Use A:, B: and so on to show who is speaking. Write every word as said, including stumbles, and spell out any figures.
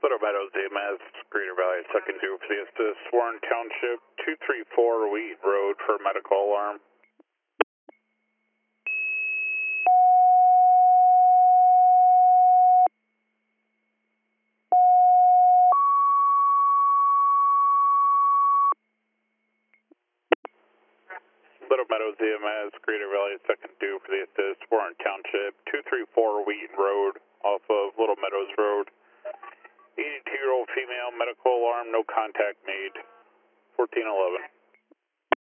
A: Little Meadows A M S, Greater Valley, second due for the assist. Warren Township, two three four Wheat Road for medical alarm. Little Meadows A M S, Greater Valley, second due for the assist. Warren Township, two three four Wheat Road off of Little Meadows Road.